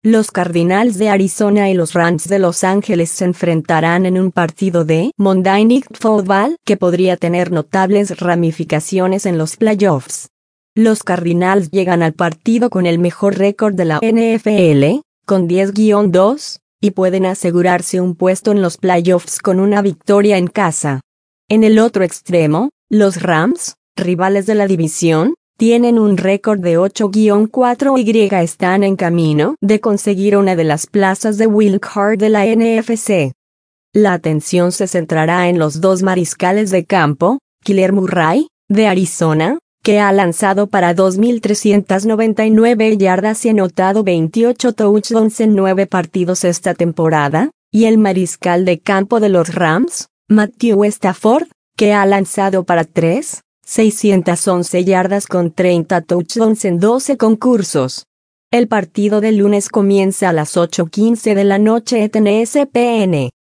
Los Cardinals de Arizona y los Rams de Los Ángeles se enfrentarán en un partido de Monday Night Football que podría tener notables ramificaciones en los playoffs. Los Cardinals llegan al partido con el mejor récord de la NFL, con 10-2, y pueden asegurarse un puesto en los playoffs con una victoria en casa. En el otro extremo, los Rams, rivales de la división, tienen un récord de 8-4 y están en camino de conseguir una de las plazas de wild card de la NFC. La atención se centrará en los dos mariscales de campo, Kyler Murray, de Arizona, que ha lanzado para 2.399 yardas y anotado 28 touchdowns en 9 partidos esta temporada, y el mariscal de campo de los Rams, Matthew Stafford, que ha lanzado para 3.611 yardas con 30 touchdowns en 12 concursos. El partido del lunes comienza a las 8:15 de la noche en ESPN.